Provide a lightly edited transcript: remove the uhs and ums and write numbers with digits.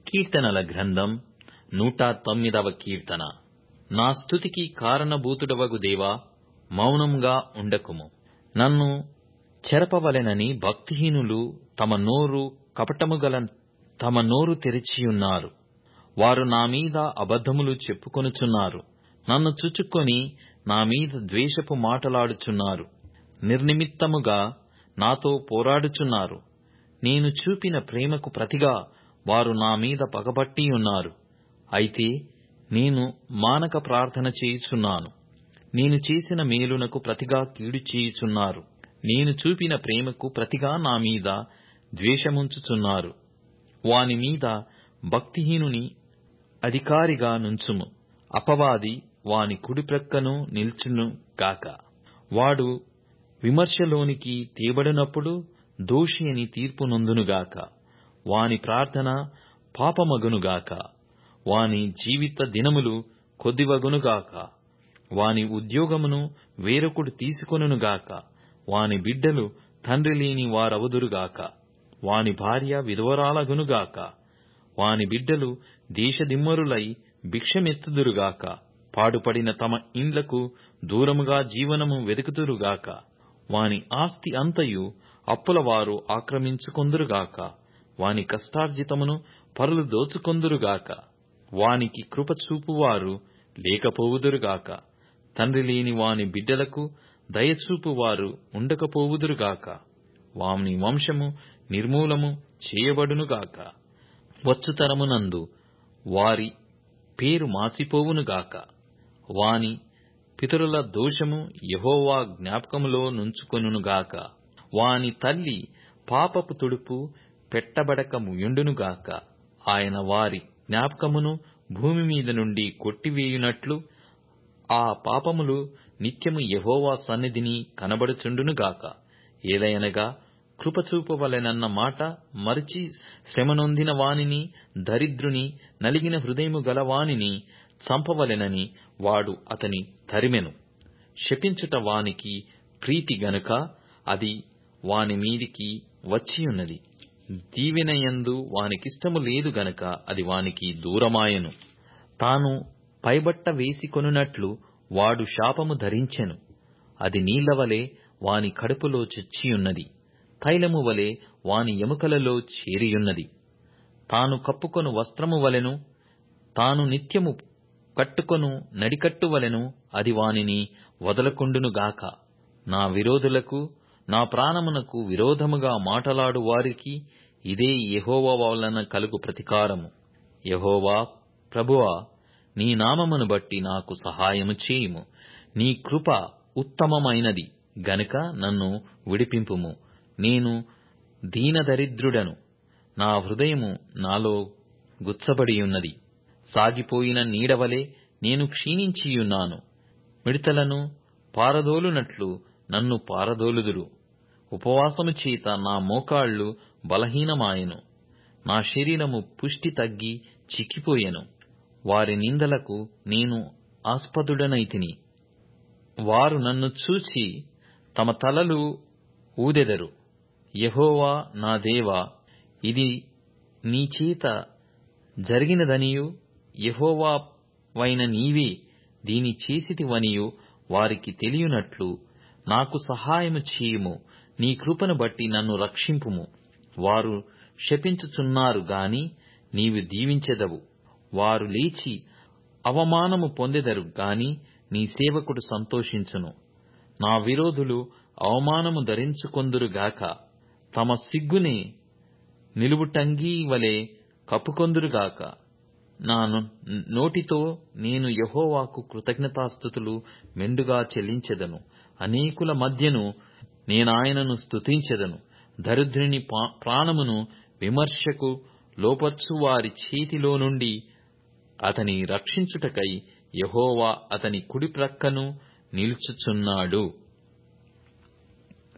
కీర్తనల గ్రంథం 109వ కీర్తన. నా స్తుతికి కారణభూతుడవగు దేవా, మౌనంగా ఉండకుము. నన్ను చెరపవలెనని భక్తిహీనులు తమ నోరు తెరిచియున్నారు. వారు నా మీద అబద్ధములు చెప్పుకొనుచున్నారు. నన్ను చుచ్చుకొని నా మీద ద్వేషపు మాటలాడుచున్నారు. నిర్నిమిత్తముగా నాతో పోరాడుచున్నారు. నేను చూపిన ప్రేమకు ప్రతిగా వారు నా మీద పగబట్టియున్నారు. అయితే నేను మానక ప్రార్థన చేయుచున్నాను. నేను చేసిన మేలునకు ప్రతిగా కీడు చేయుచున్నారు. నేను చూపిన ప్రేమకు ప్రతిగా నా మీద ద్వేషముంచుచున్నారు. వాని మీద భక్తిహీనుని అధికారిగా నుంచుము. అపవాది వాని కుడిప్రక్కను నిల్చును గాక. వాడు విమర్శలోనికి తేబడినప్పుడు దోషి అని తీర్పు నొందునుగాక. వాని ప్రార్థన పాపమగునుగాక. వాని జీవిత దినములు కొద్దివగునుగాక. వాని ఉద్యోగమును వేరొకడు తీసుకొనుగాక. వాని బిడ్డలు తండ్రి లేని వారవుదురుగాక. వాని భార్య విధవరాలగునుగాక. వాని బిడ్డలు దేశదిమ్మరులై భిక్షమెత్తుదురుగాక. పాడుపడిన తమ ఇండ్లకు దూరముగా జీవనము వెదుకుదురుగాక. వాని ఆస్తి అంతయు అప్పులవారు ఆక్రమించుకొందురుగాక. వాని కష్టార్జితమును పరులు దోచుకొందురుగాక. వానికి కృప చూపువారు లేకపోవుదురుగాక. తండ్రి లేని వాని బిడ్డలకు దయచూపువారు ఉండకపోవుదురుగాక. వాని వంశము నిర్మూలము చేయబడునుగాక. వచ్చుతరమునందు వారి పేరు మాసిపోవునుగాక. వాని పితరుల దోషము యెహోవా జ్ఞాపకములో నుంచుకొనుగాక. వాని తల్లి పాపపు తుడుపు పెట్టబడకయుండునుగాక. ఆయన వారి జ్ఞాపకమును భూమి మీద నుండి కొట్టివేయునట్లు ఆ పాపములు నిత్యము యెహోవా సన్నిధిని కనబడుచుండునుగాక. ఏలయనగా కృపచూపవలెనన్న మాట మరచి శ్రమనొందిన వానిని, దరిద్రుని, నలిగిన హృదయము గలవానిని చంపవలెనని వాడు అతని తరిమెను. శపించుట వానికి ప్రీతి గనుక అది వాని మీదికి వచ్చియున్నది. దీవెనయందు వానికిష్టము లేదు గనుక అది వానికి దూరమాయెను. తాను పైబట్ట వేసికొనున్నట్లు వాడు శాపము ధరించెను. అది నీళ్లవలె వాని కడుపులో చొచ్చియున్నది. తైలము వలె వాని ఎముకలలో చేరియున్నది. తాను కప్పుకొను వస్త్రము వలెను, తాను నిత్యము కట్టుకొను నడికట్టు వలెను అది వానిని వదలకుండునుగాక. నా విరోధులకు, నా ప్రాణమునకు విరోధముగా మాటలాడు వారికి ఇదే యెహోవా వలన కలుగు ప్రతికారము. యెహోవా, ప్రభువా, నీ నామమును బట్టి నాకు సహాయము చేయుము. నీ కృప ఉత్తమమైనది గనుక నన్ను విడిపింపుము. నేను దీనదరిద్రుడను. నా హృదయము నాలో గుచ్చబడియున్నది. సాగిపోయిన నీడవలె నేను క్షీణించియున్నాను. మిడతలను పారదోలునట్లు నన్ను పారదోలుదురు. ఉపవాసము చేత నా మోకాళ్ళు బలహీనమాయెను. నా శరీరము పుష్టి తగ్గి చిక్కిపోయెను. వారి నిందలకు నేను ఆస్పదుడనైతిని. వారు నన్ను చూచి తమ తలలు ఊదెదరు. యెహోవా నా దేవా, ఇది నీ చేత జరిగినదనియు, యెహోవావైన నీవే దీని చేసితివనియు వారికి తెలియనట్లు నాకు సహాయము చేయుము. నీ కృపను బట్టి నన్ను రక్షింపుము. వారు శపించుచున్నారు గాని నీవు దీవించెదవు. వారు లేచి అవమానము పొందెదరు గాని నీ సేవకుడు సంతోషించును. నా విరోధులు అవమానము ధరించుకొందురుగాక. తమ సిగ్గుని నిలువుటంగీ వలె కప్పుకొందురుగాక. నా నోటితో నేను యెహోవాకు కృతజ్ఞతాస్తుతులు మెండుగా చెల్లించెదను. అనేకుల మధ్యను నేనాయనను స్తుతించెదను. దరిద్రుని ప్రాణమును విమర్శకు లోపర్చువారి చేతిలో నుండి అతని రక్షించుటకై యెహోవా అతని కుడి ప్రక్కను నిలుచుచున్నాడు.